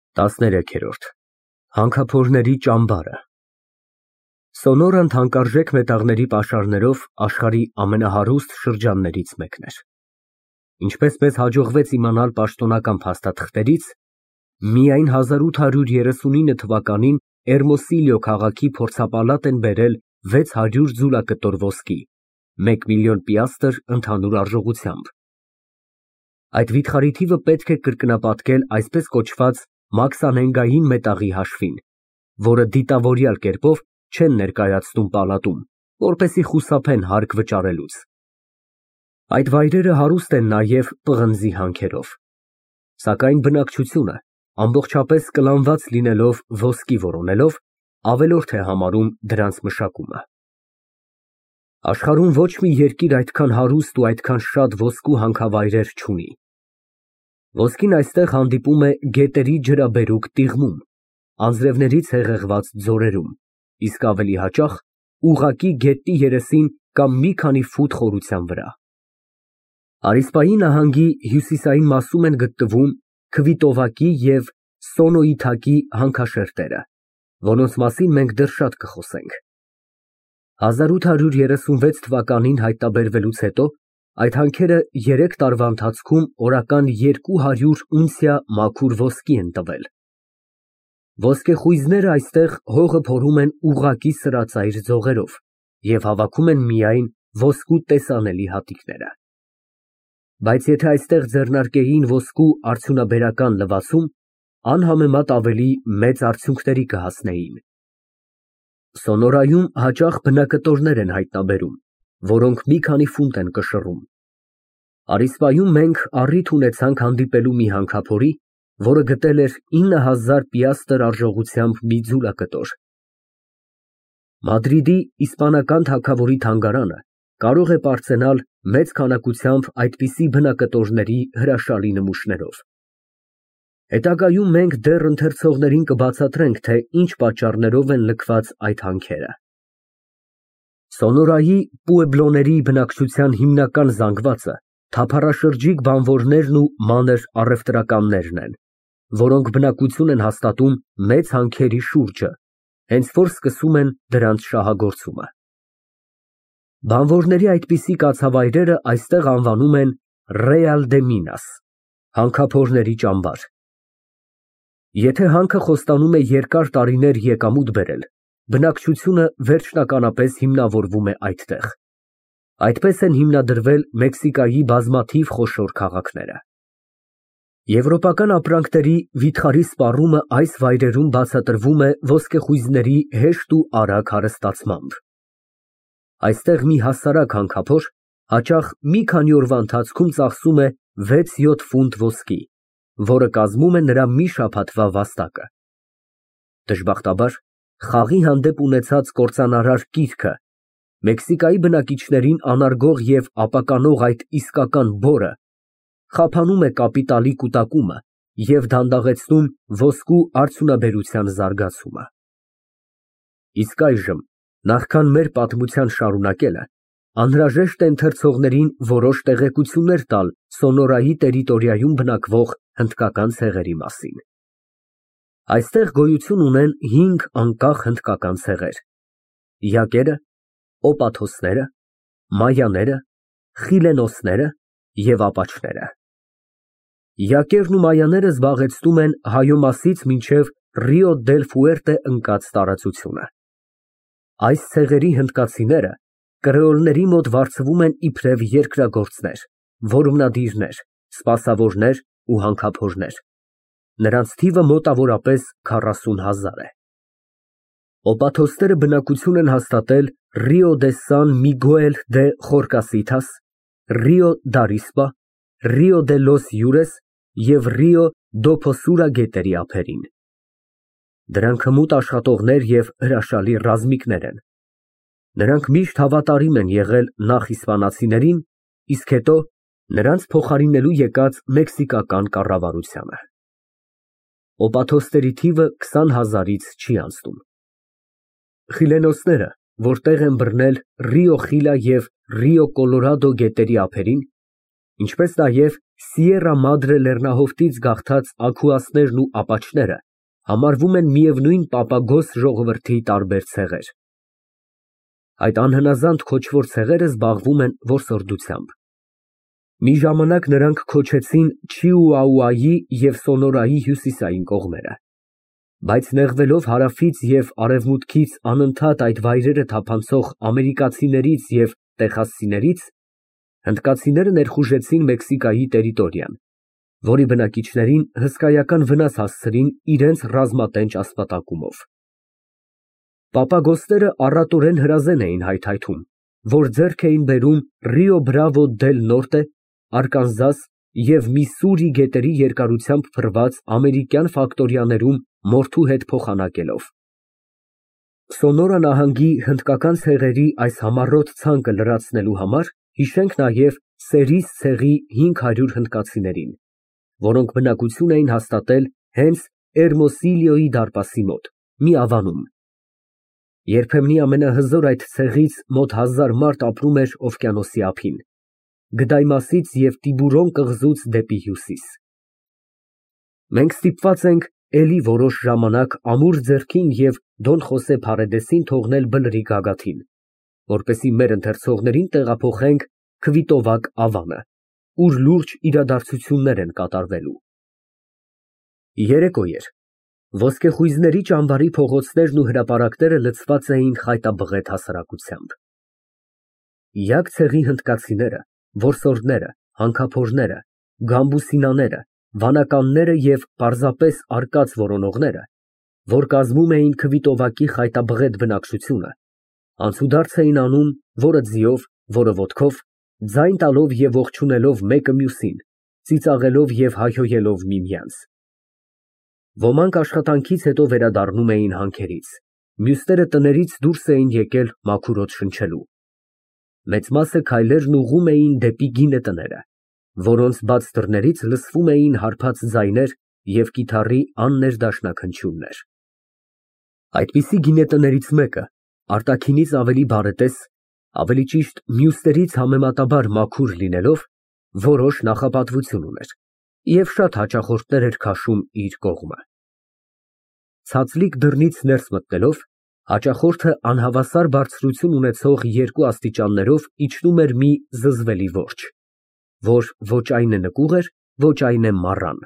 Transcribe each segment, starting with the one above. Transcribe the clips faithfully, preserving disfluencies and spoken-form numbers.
տասներեքերորդ Հանքափորների ճամբարը Սոնորան թանկարժեք մետաղների պաշարներով աշխարհի ամենահարուստ շրջաններից մեկն էր։ Ինչպես մեզ հաջողվեց իմանալ պաշտոնական փաստաթղթերից, միայն հազար ութ հարյուր երեսունինը թվականին Էրմոսիլիո քաղաքի փորձապալատ են բերել վեց հարյուր ձուլակտոր ոսկի, մեկ միլիոն պիաստր ընդհանուր արժողությամբ։ Այդ վիթխարի թիվը պետք է կրկնապատկել այսպես կոչված մաքսանենգային մետաղի հաշվին, որը դիտավորյալ կերպով չեն ներկայացնում պալատում, որպեսզի խուսափեն հարկ վճարելուց։ Այդ վայրերը հարուստ են նաև պղնձի հանքերով, սակայն բնակչությունը, ամբողջապես կլանված լինելով ոսկի որոնելով, ավելորդ է համարում դրանց մշակումը։ Աշխարհում ոչ մի երկիր այդքան հարուստ ու այդքան շատ ոսկու հանքավայրեր չունի։ Ոսկին այստեղ հանդիպում է գետերի ջրաբերուկ տիղմում, անձրևներից հեղեղված ձորերում, իսկ ավելի հաճախ ուղղակի գետնի երեսին կամ մի քանի ֆուտ խորության վրա։ Արիսպայի նահանգի հյուսիսային մասում են գտնվում Քվիտովակի և Սոնոյիթակի հանքաշերտերը, որոնց մասին մենք դեռ շատ կխոսենք։ հազար ութ հարյուր երեսունվեց թվականին հայտնաբերվելուց հետո այդ հանքերը երեք տարվա ընթացքում օրական երկու հարյուր ունցիա մաքուր ոսկի են տվել։ Ոսկեխույզները այստեղ հողը փորում են ուղղակի սրածայր ձողերով և հավաքում են միայն ոսկու տեսանելի հատիկները։ Բայց եթե այստեղ ձեռնարկեին ոսկու արդյունաբերական լվացում, անհամեմատ ավելի մեծ արդյունքների կհասնեին։ Սոնորայում հաճախ բնակտորներ են հայտնաբերում, որոնք մի քանի ֆունտ են կշռում։ Արիսպայում մենք առիթ ունեցանք հանդիպելու մի հանքափորի, որը գտել էր ինը հազար պիաստր արժողությամբ մի ձուլակտոր։ Մադրիդի իսպանական թագավորի թանգարանը կարող է պարծենալ մեծ քանակությամբ այդպիսի բնակտորների հրաշալի նմուշներով։ Հետագայում մենք դեռ ընթերցողներին կբացատրենք, թե ինչ պատճառներով են լքված այդ հանքերը։ Սոնորայի պուեբլոների բնակչության հիմնական զանգվածը թափառաշրջիկ բանվորներն ու մանր առևտրականներն են, որոնք բնակություն են հաստատում մեծ հանքերի շուրջը, հենց որ սկսում են դրանց շահագործումը։ Բանվորների այդպիսի կացավայրերը այստեղ անվանում են Ռեալ դե Մինաս, հանքափորների ճամբար։ Եթե հանքը խոստանում է երկար տարիներ եկամուտ բերել, բնակչությունը վերջնականապես հիմնավորվում է այդտեղ։ Այդպես են հիմնադրվել Մեքսիկայի բազմաթիվ խոշոր քաղաքները։ Եվրոպական ապրանքների վիթխարի սպառումը այս վայրերում բացատրվում է ոսկեխույզների հեշտ ու արագ հարստացմամբ։ Այստեղ մի հասարակ հանքափոր հաճախ մի քանի օրվա ընթացքում ծախսում է վեց֊յոթ ֆունտ ոսկի, որը կազմում է նրա մի շաբաթվա վաստակը։ Դժբախտաբար, խաղի հանդեպ ունեցած կործանարար կիրքը, Մեքսիկայի բնակիչներին անարգող և ապականող այդ իսկական բորը խափանում է կապիտալի կուտակումը և դանդաղեցնում ոսկու արդյունաբերության զարգացումը։ Իսկ այժմ, նախքան մեր պատմության շարունակելը, անհրաժեշտ է ընթերցողներին որոշ տեղեկություններ տալ Սոնորայի տերիտորիայում բնակվող հնդկական ցեղերի մասին։ Այստեղ գոյություն ունեն հինգ անկախ հնդկական ցեղեր՝ յակերը, օպաթոսները, մայաները, խիլենոսները և ապաչները։ Յակերն ու մայաները զբաղեցնում են Հայոմասից մինչև Ռիո դել Ֆուերտե ընկած տարածությունը։ Այս ցեղերի հնդկացիները կրեոլների մոտ վարձվում են իբրև երկրագործներ, որմնադիրներ, սպասավորներ ու հանքափորներ։ Նրանց թիվը մոտավորապես քառասուն հազար է։ Օպաթոսները բնակություն են հաստատել Ռիո դե Սան Միգուել դե Խորկասիթաս, Ռիո դ'Արիսպա, Ռիո դե լոս Յուրես և Ռիո դո Փոսուրա գետերի ափերին։ Դրանք հմուտ աշխատողներ և հրաշալի ռազմիկներ են։ Նրանք միշտ հավատարիմ են եղել նախ իսպանացիներին, իսկ հետո նրանց փոխարինելու եկած մեքսիկական կառավարությանը։ Օպաթոսների թիվը քսան հազարից չի անցնում։ Խիլենոսները, որ տեղ են բռնել Ռիո Խիլա և Ռիո Կոլորադո գետերի ափերին, ինչպես նաև Սիերա Մադրե լեռնահովտից գաղթած աքուասներն ու ապաչները համարվում են միևնույն Պապագոս ժողովրդի տարբեր ցեղեր։ Այդ անհնազանդ քոչվոր ցեղերը զբաղվում են որսորդությամբ։ Մի ժամանակ նրանք քոչեցին Չիուաուայի և Սոնորայի հյուսիսային կողմերը, բայց նեղվելով հարավից և արևմուտքից անընդհատ այդ վայրերը թափանցող ամերիկացիներից և տեխասցիներից, հնդկացիները ներխուժեցին Մեքսիկայի տերիտորիան, որի բնակիչներին հսկայական վնաս հասցրին իրենց ռազմատենչ ասպատակումով։ Պապագոսները առատորեն հրազեն էին հայթայթում, որ ձեռք էին բերում Ռիո Բրավո դել Նորտե, Արկանզաս և Միսսուրի գետերի երկարությամբ փռված ամերիկյան ֆակտորիաներում մորթու հետ փոխանակելով։ Սոնորա նահանգի հնդկական ցեղերի այս համառոտ ցանկը լրացնելու համար հիշենք նաև Սերիս ցեղի հինգ հարյուր հնդկացիներին, որոնք բնակություն էին հաստատել հենց Էրմոսիլիոյի դարպասի մոտ, մի ավանում։ Երբեմնի ամենահզոր այդ ցեղից մոտ հազար մարդ ապրում էր օվկիանոսի ափին, Գդայմասից և Տիբուրոն կղզուց դեպի հյուսիս։ Մենք ստիպված ենք էլի որոշ ժամանակ Ամուր ձեռքին և Դոն Խոսե Փարեդեսին թողնել բլրի գագաթին, որպեսզի մեր ընթերցողներին տեղափոխենք Քվիտովակ ավանը, ուր լուրջ իրադարձություններ են կատարվելու։ Երեկո էր։ Ոսկեխույզների ճամբարի փողոցներն ու հրապարակները լցված էին խայտաբղետ հասարակությամբ։ Յակ ցեղի հնդկացիները, որսորդները, հանքափորները, գամբուսինաները, վանականները և պարզապես արկած որոնողները, որ կազմում էին Քվիտովակի խայտաբղետ բնակչությունը, անցուդարձ էին անում որը ձիով, որը ոտքով, ձայն տալով և ողջունելով մեկը մյուսին, ծիծաղելով և հայհոյելով միմյանց։ Ոմանք աշխատանքից հետո վերադառնում էին հանքերից, մյուսները տներից դուրս էին եկել մաքուր օդ շնչելու։ Մեծ մասը քայլերն ուղղում էին դեպի գինե տները, որոնց բաց դռներից լսվում էին հարբած ձայներ և կիթառի աններդաշնակ հնչյուններ։ Այդպիսի գինետներից մեկը, արտաքինից ավելի բարետես, ավելի ճիշտ մյուսներից համեմատաբար մաքուր լինելով, որոշ նախապատվություն ուներ և շատ հաճախորդներ էր քաշում իր կողմը։ Ցածլիկ դռնից ներս մտնելով, հաճախորդը անհավասար բարձրություն ունեցող երկու աստիճաններով իջնում էր մի զզվելի որջ, որ ոչ այն է նկուղ էր, ոչ այն է մառան։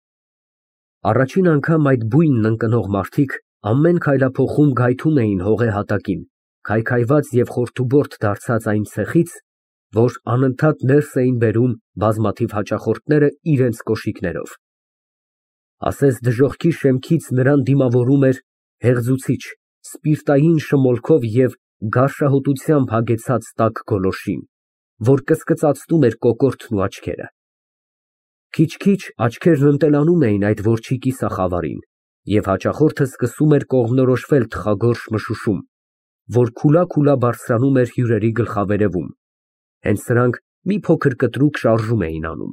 Առաջին անգամ այդ բույնն ընկնող մարդիկ ամեն քայլափոխում գայթում էին հողե հատակին, քայքայված և խորթուբորտ դարձած այն ցեխից, որ անընդհատ ներս էին բերում բազմաթիվ հաճախորդները իրենց կոշիկներով։ Ասես դժոխքի շեմքից նրան դիմավորում էր հեղձուցիչ, սպիրտային շմոլքով և գարշահոտությամբ հագեցած տաք գոլորշին, որ կսկծացնում էր կոկորդն ու աչքերը։ Քիչ֊քիչ աչքերն ընտելանում էին այդ որջի կիսախավարին, և հաճախորդը սկսում էր կողմնորոշվել թխագորշ մշուշում, որ քուլա֊քուլա բարձրանում էր հյուրերի գլխավերևում, հենց սրանք մի փոքր կտրուկ շարժում էին անում։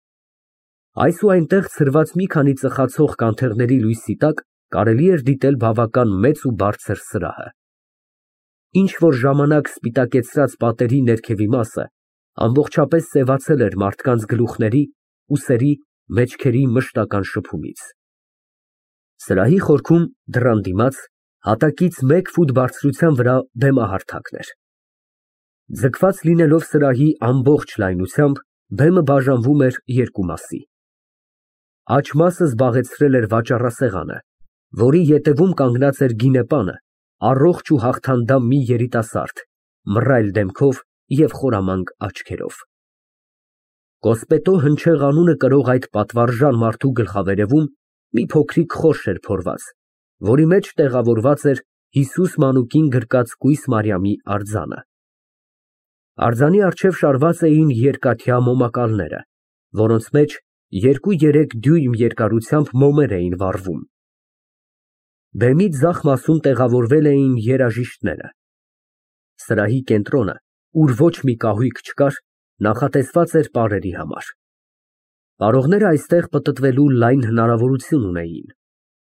Այս ու այնտեղ ցրված մի քանի ծխացող կանթեղների լույսի տակ կարելի էր դիտել բավական մեծ ու բարձր սրահը։ Ինչ֊որ ժամանակ սպիտակեցրած պատերի ներքևի մասը ամբողջապես սևացել էր մարդկանց գլուխների, ուսերի, մեջքերի մշտական շփումից։ Սրահի խորքում, դռան դիմաց, հատակից մեկ ֆուտ բարձրության վրա բեմահարթակն էր։ Ձգված լինելով սրահի ամբողջ լայնությամբ, բեմը բաժանվում էր երկու մասի։ Աջ մասը զբաղեցրել էր վաճառասեղանը, որի ետևում կանգնած էր գինեպանը, առողջ ու հաղթանդամ մի երիտասարդ, մռայլ դեմքով և խորամանկ աչքերով։ Կոսպետո հնչեղ անունը կրող այդ պատվարժան մարդու գլխավերևում մի փոքրիկ խորշ էր փորված, որի մեջ տեղավորված էր Հիսուս մանուկին գրկած կույս Մարիամի արձանը։ Արձանի առջև շարված էին երկաթյա մոմակալները, որոնց մեջ երկու֊երեք դյույմ երկարությամբ մոմեր էին վառվում։ Բեմի ձախ մասում տեղավորվել էին երաժիշտները։ Սրահի կենտրոնը, ուր ոչ մի կահույք չկար, նախատեսված էր պարերի համար։ Պարողները այստեղ պտտվելու լայն հնարավորություն ունեին։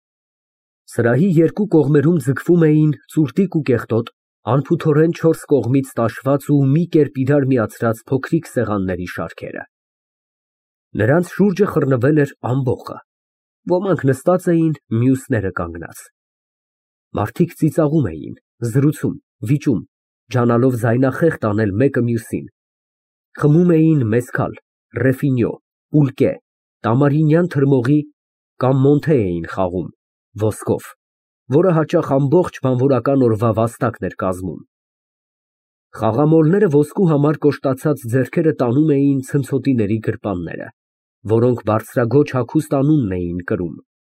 Սրահի երկու կողմերում ձգվում էին ծուրտիկ ու կեղտոտ, անփութորեն չորս կողմից տաշված ու մի կերպ իրար միացրած փոքրիկ սեղանների շարքերը։ Նրանց շուրջը խռնվել էր ամբոխը, ոմանք նստած էին, մյուսները կանգնած։ Մարդիկ ծիծաղում էին, զրուցում, վիճում, ջանալով ձայնախեղդ անել մեկը մյուսին, խմում էին մեզկալ, ռեֆինյո, պուլկե, տամարինյան թրմողի կամ մոնթե էին խաղում ոսկով, որը հաճախ ամբողջ բանվորական օրվա վաստակն էր կազմում։ Խաղամոլները ոսկու համար կոշտացած ձեռքերը տանում էին ցնցոտիների գրպանները, որոնք բարձրագոչ հագուստ անունն էին կրում։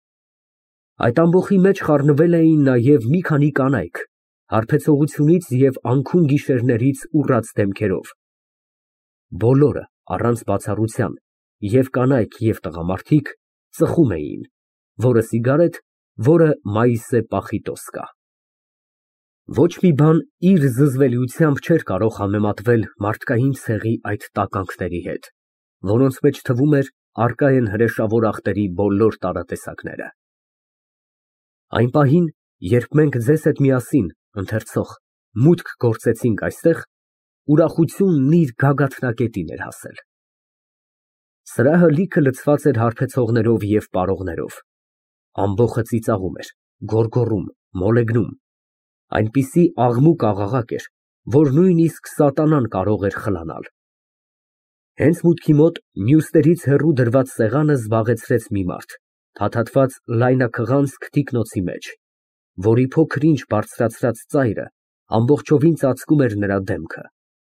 Այդ ամբոխի մեջ խառնվել էին նաև մի քանի կանայք, հարբեցողությունից և անքուն գիշերներից ուռած դեմքերով։ Բոլորը, առանց բացառության, և կանայք, և տղամարդիկ, ծխում էին, որը սիգարետ, որը մայիսե պախիտոսկա։ Ոչ մի բան իր զզվելիությամբ չէր կարող համեմատվել մարդկային ցեղի այդ տականքների հետ, որոնց մեջ թվում էր առկա են հրեշավոր ախտերի բոլոր տարատեսակները։ Այն պահին, երբ մենք ձեզ հետ միասին, ընթերցող, մուտք գործեցինք այստեղ, ուրախությունն իր գագաթնակետին էր հասել։ Սրահը լիքը լցված էր հարբեցողներով և պարողներով։ Ամբոխը ծիծաղում էր, գոռգոռում, մոլեգնում, այնպիսի աղմուկ-աղաղակ էր, որ նույնիսկ սատանան կարող էր խլանալ։ Հենց մուտքի մոտ մյուսներից հեռու դրված սեղանը զբաղեցրեց մի մարդ, փաթաթված լայնաքղանցք թիկնոցի մեջ, որի փոքր-ինչ բարձրացրած ծայրը ամբողջովին ծածկում էր նրա դեմքը։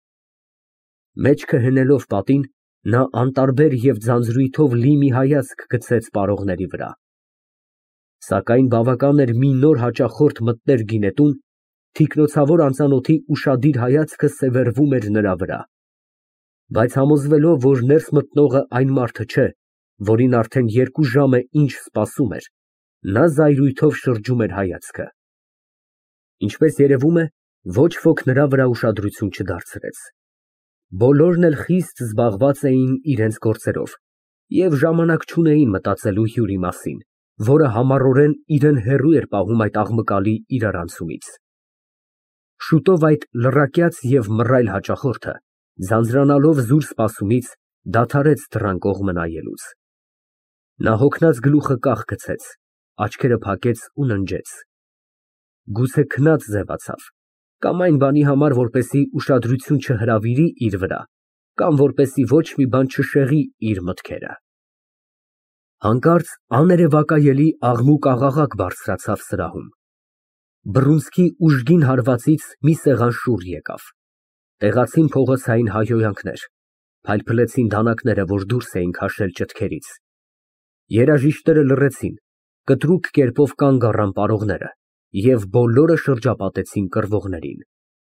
Մեջքը հենելով պատին, նա անտարբեր և ձանձրույթով լի մի հայացք գցեց պարողների վրա։ Սակայն բավական էր մի նոր հաճախորդ մտներ գինետուն, թիկնոցավոր անծանոթի ուշադիր հայացքը սևեռվում էր նրա վրա, բայց համոզվելով, որ ներս մտնողը այն մարդը չէ, որին արդեն երկու ժամ է ինչ սպասում էր, նա զայրույթով շրջում էր հայացքը։ Ինչպես երևում է, ոչ ոք նրա վրա ուշադրություն չդարձրեց։ Բոլորն էլ խիստ զբաղված էին իրենց գործերով և ժամանակ չունեին մտածելու հյուրի մասին, որը համառորեն իրան հեռու էր պահում այդ աղմկալի իրարանցումից։ Շուտով այդ լռակյաց և մռայլ հաճախորդը, ձանձրանալով զուր սպասումից, դադարեց դռան կողմը նայելուց։ Նա հոգնած գլուխը կախ գցեց, աչքերը փակեց ու ննջեց։ Գուցե քնած ձևացավ, կամ այն բանի համար, որպեսզի ուշադրություն չհրավիրի իր վրա, կամ որպեսզի ոչ մի բան չշեղի իր մտքերը։ Հանկարծ աներևակայելի աղմուկ-աղաղակ բարձրացավ սրահում։ Բռունցքի ուժգին հարվածից մի սեղան շուռ եկավ։ Տեղացին փողոցային հայհոյանքներ, փայլփլեցին դանակները, որ դուրս էին քաշել ճտքերից։ Երաժիշտները լռեցին, կտրուկ կերպով կանգ առան պարողները և բոլորը շրջապատեցին կռվողներին։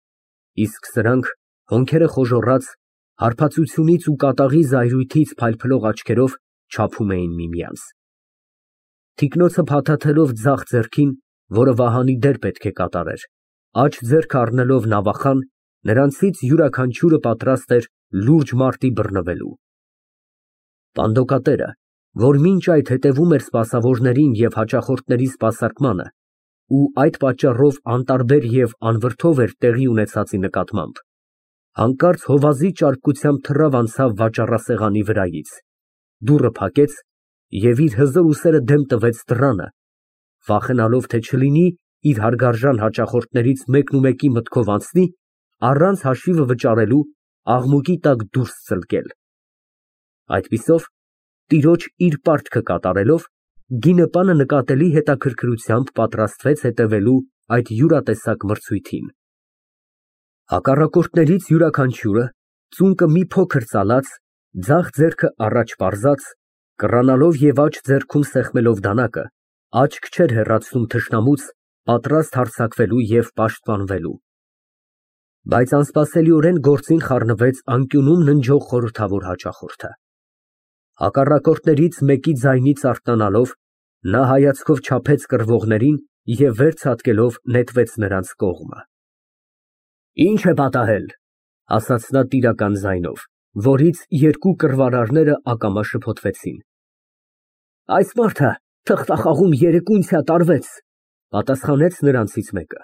Իսկ սրանք, հոնքերը խոժոռած, հարբածությունից ու կատաղի զայրույթից փայլփլող աչքերով չափում էին միմյանց։ Թիկնոցը փաթաթելով ձախ ձեռքին, որը Վահանի դեր պետք է կատարեր, աջ ձեռքը առնելով նավախան, նրանցից յուրաքանչյուրը պատրաստ էր լուրջ մարտի բռնվելու։ Պանդոկատերը, որ մինչ այդ հետևում էր սպասավորներին և հաճախորդների սպասարկմանը ու այդ պատճառով անտարբեր և անվրդով էր տեղի ունեցածի նկատմամբ, հանկարծ հովազի ճարպկությամբ թռավ անցավ վաճառասեղանի վրայից, դուռը փակեց և իր հզոր ուսերը դեմ տվեց դռանը, վախենալով, թե չլինի իր հարգարժան հաճախորդներից մեկնումեկի մտքով անցնի, առանց հաշիվը վճարելու, աղմուկի տակ դուրս ծլկել։ Այդպիսով, տիրոջ իր պարտքը կատարելով, գինեպանը նկատելի հետաքրքրությամբ պատրաստվեց հետևելու այդ յուրատեսակ մրցույթին։ Հակառակորդներից յուրաքանչյուրը, ծունկը մի փոքր ծալած, ձախ ձեռքը առաջ պարզած, կռանալով և աջ ձեռքում սեղմելով դանակը, աչք չէր հեռացնում թշնամուց, պատրաստ հարձակվելու և պաշտպանվելու։ Բայց անսպասելիորեն գործին խառնվեց անկյունում ննջող խորհրդավոր հաճախորդը։ Հակառակորդներից մեկի ձայնից արթնանալով, նա հայացքով չափեց կռվողներին և վեր ցատկելով նետվեց նրանց կողմը։ «Ի՞նչ է պատահել», ֊ ասաց նա տիրական ձայնով, որից երկու կռվարարները ակամա շփոթվեցին։ «Այս մարդը թղթախաղում երեկ֊ունցյա տարվեց», ֊ պատասխանեց նրանցից մեկը։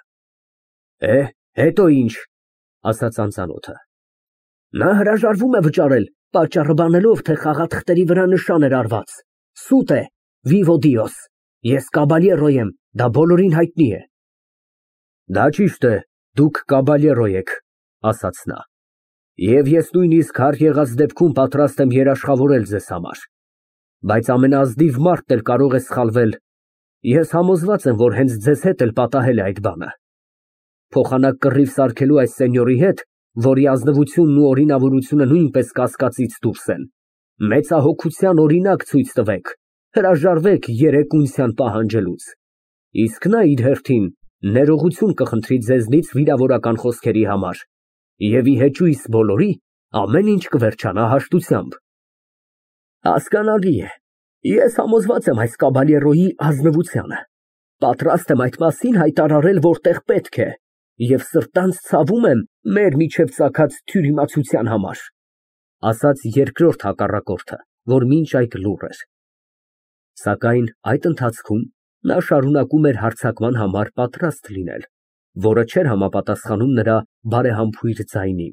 «Է, հետո ի՞նչ», ֊ ասաց անծանոթը։ «Նա հրաժարվում է վճարել, պատճառը բանելով, թե խաղաթղթերի վրա նշան էր արված. Սուտ է, Vivo Dios, ես կաբալյերո եմ, դա բոլորին հայտնի է։ Դա ճիշտ է, դուք կաբալյերո եք, ասաց նա, և ես նույնիսկ հարկ եղած դեպքում պատրաստ եմ երաշխավորել ձեզ համար, բայց ամենաազնիվ մարդն էլ կարող է սխալվել, ես համոզված եմ, որ հենց ձեզ հետ էլ պատահել է այդ բանը։ Փոխանակ կռիվ սարքելու այս սենյորի հետ, որի ազնվությունն ու օրինավորությունը նույնպես կասկածից դուրս են, մեծահոգության օրինակ ցույց տվեք, հրաժարվեք երեկունցյան պահանջելուց, իսկ նա իր հերթին ներողություն կխնդրի ձեզնից վիրավորական խոսքերի համար, և ի հեճույս բոլորի ամեն ինչ կվերջանա հաշտությամբ։ Հասկանալի է, ես համոզված եմ այս կաբալյերոյի ազնվությանը, պատրաստ եմ այդ մասին հայտարարել որտեղ պետք է, և սրտանց ցավում եմ մեր միջև ծագած թյուրիմացության համար, ասաց երկրորդ հակառակորդը, որ մինչ այդ լուռ էր։ Սակայն այդ ընթացքում նա շարունակում էր հարձակման համար պատրաստ լինել, որը չէր համապատասխանում նրա բարեհամբույր ձայնին։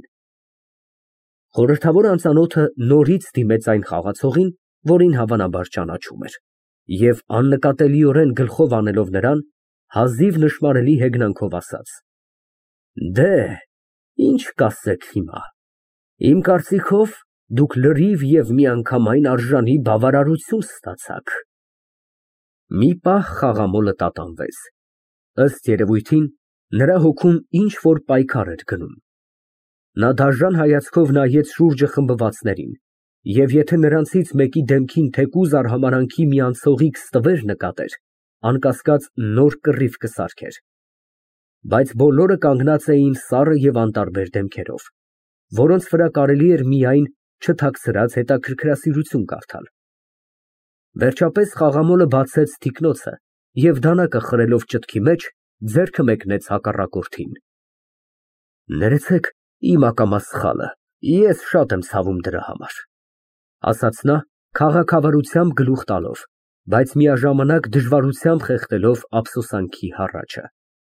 Խորհրդավոր անծանոթը նորից դիմեց այն խաղացողին, որին հավանաբար ճանաչում էր, և աննկատելիորեն գլխով անելով նրան, հազիվ նշմարելի հեգնանքով ասաց. Դե, ինչ կասեք հիմա, իմ կարծիքով, դուք լրիվ և միանգամայն արժանի բավարարություն ստացաք։ Մի պահ խաղամոլը տատանվեց, ըստ երևույթին, նրա հոգում ինչ֊որ պայքար էր գնում։ Նա դաժան հայացքով նայեց շուրջը խմբվածներին, և եթե նրանցից մեկի դեմքին թեկուզ արհամարհանքի մի անցողիկ ստվեր նկատեր, անկասկած նոր կռիվ կսարքեր։ Բայց բոլորը կանգնած էին սառը և անտարբեր դեմքերով, որոնց վրա կարելի էր միայն չթաքցրած հետաքրքրասիրություն կարդալ։ Վերջապես խաղամոլը բացեց թիկնոցը և դանակը խրելով ճտքի մեջ, ձեռքը մեկնեց հակառակորդին։ Ներեցեք իմ ակամա սխալը, ես շատ եմ ցավում դրա համար, ասաց նա քաղաքավարությամբ գլուխ տալով, բայց միաժամանակ դժվարությամբ խեղդելով ափսոսանքի հառաչը։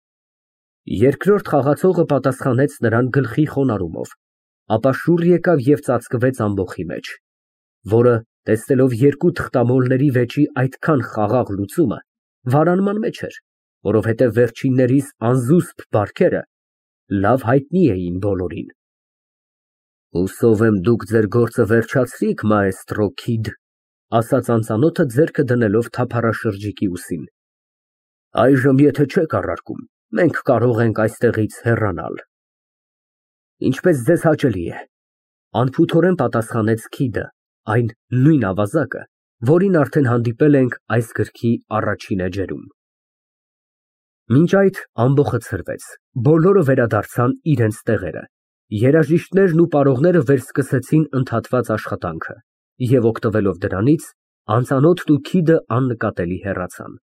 Երկրորդ խաղացողը պատասխանեց նրան գլխի խոնարհումով, ապա շուռ եկավ և ծածկվեց ամբոխի մեջ, որը, տեսնելով երկու թղթամոլների վեճի այդքան խաղաղ լուծումը, վարանման մեջ էր, որովհետև վերջիններիս անզուսպ բարքերը լավ հայտնի էին բոլորին։ Հուսով եմ դուք ձեր գործը վերջացրիք, մաեստրո Քիդ, ասաց անծանոթը ձեռքը դնելով թափառաշրջիկի ուսին։ Այժմ եթե չեք առարկում, մենք կարող ենք այստեղից հեռանալ։ Ինչպես ձեզ հաճելի է, անփութորեն պատասխանեց Քիդը, այն նույն ավազակը, որին արդեն հանդիպել ենք այս գրքի առաջին էջերում։ Մինչ այդ ամբոխը ցրվեց, բոլորը վերադարձան իրենց տեղերը, երաժիշտներն ու պարողները վերսկսեցին ընդհատված աշխատանքը, և օգտվելով դրանից, անծանոթն ու Քիդը աննկատելի հեռացան։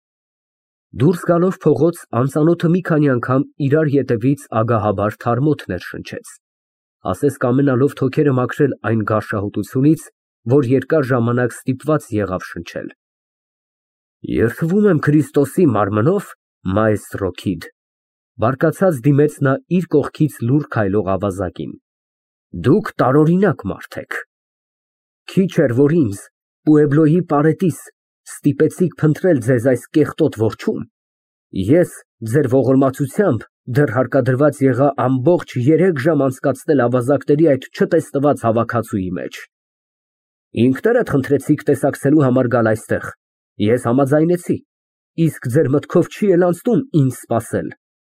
Դուրս գալով փողոց, անծանոթը մի քանի անգամ իրար ետևից ագահաբար թարմոթներ շնչեց, ասես կամենալով թոքերը մաքրել այն գարշահոտությունից, որ երկար ժամանակ ստիպված եղավ շնչել։ Երդվում եմ Քրիստոսի մարմնով, մաեստրո Քիդ, բարկացած դիմեց նա իր կողքից լուռ քայլող ավազակին, դուք տարօրինակ մարդ եք։ Քիչ էր, որ ինձ, Պուեբլոյի պարետիս, ստիպեցիք փնտրել ձեզ այս կեղտոտ որջում, ես ձեր ողորմածությամբ դեռ հարկադրված եղա ամբողջ երեք ժամ անցկացնել ավազակների այդ չտեսնված հավաքածուի մեջ։ Ինքներդ խնդրեցիք տեսակցելու համար գալ այստեղ, ես համաձայնեցի, իսկ ձեր մտքով չի էլ անցնում ինձ սպասել։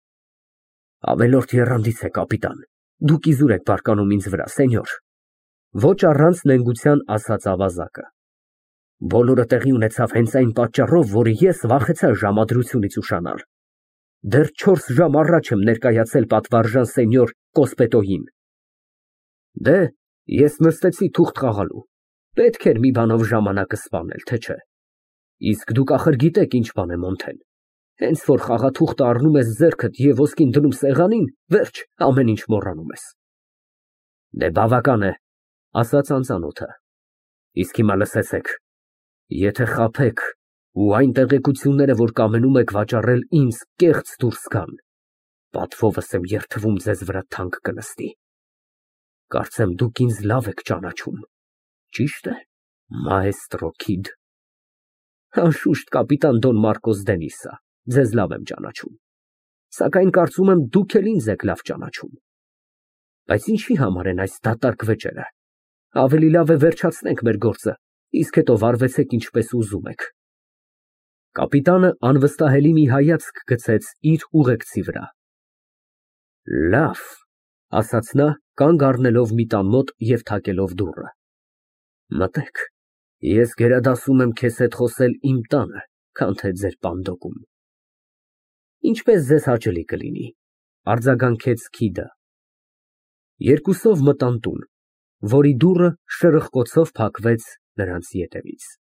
Ավելորդ եռանդից է, կապիտան, դուք իզուր եք բարկանում ինձ վրա, սենյոր, ոչ առանց նենգության ասաց ավազակը։ Բոլորը տեղի ունեցավ հենց այն պատճառով, որը ես վախեցա ժամադրությունից ուշանալ։ Դեռ չորս ժամ առաջ եմ ներկայացել պատվարժան սենյոր Կոսպետոյին։ Դե, ես նստեցի թուղթ խաղալու, պետք էր մի բանով ժամանակը սպանել, թե չէ։ Իսկ դուք ախր գիտեք ինչ բան է Մոնթեն, հենց որ խաղաթուղթը առնում ես ձեռքդ և ոսկին դնում սեղանին, վերջ, ամեն ինչ մոռանում ես։ Դե բավական է, ասաց անծանոթը, իսկ հիմա լսեցեք, եթե խաբեք ու այն տեղեկությունները, որ կամենում եք վաճառել ինձ, կեղծ դուրս գան, պատվովս եմ երդվում ձեզ վրա թանկ կնստի։ Կարծեմ դուք ինձ լավ եք ճանաչում։ Ճիշտ է, մաեստրո Քիդ։ Անշուշտ, կապիտան Դոն Մարկոս Դենիսը, ձեզ լավ եմ ճանաչում, սակայն կարծում եմ դուք էլ ինձ եք լավ ճանաչում։ Բայց ինչի համար են այս դատարկ վեճերը։ Ավելի լավ է վերջացնենք մեր գործը, իսկ հետո վարվեցեք ինչպես ուզում եք։ Կապիտանը անվստահելի մի հայացք գցեց իր ուղեկցի վրա։ Լավ, ասաց նա, կանգ առնելով մի տան մոտ և թակելով դուռը։ Մտեք, ես գերադասում եմ քեզ հետ խոսել իմ տանը, քան թե ձեր պանդոկում։ Ինչպես ձեզ հաճելի կլինի, արձագանքեց Քիդը։ Երկուսով մտան տուն, որի դուռը շրխկոցով փակվեց նրանց ետևից։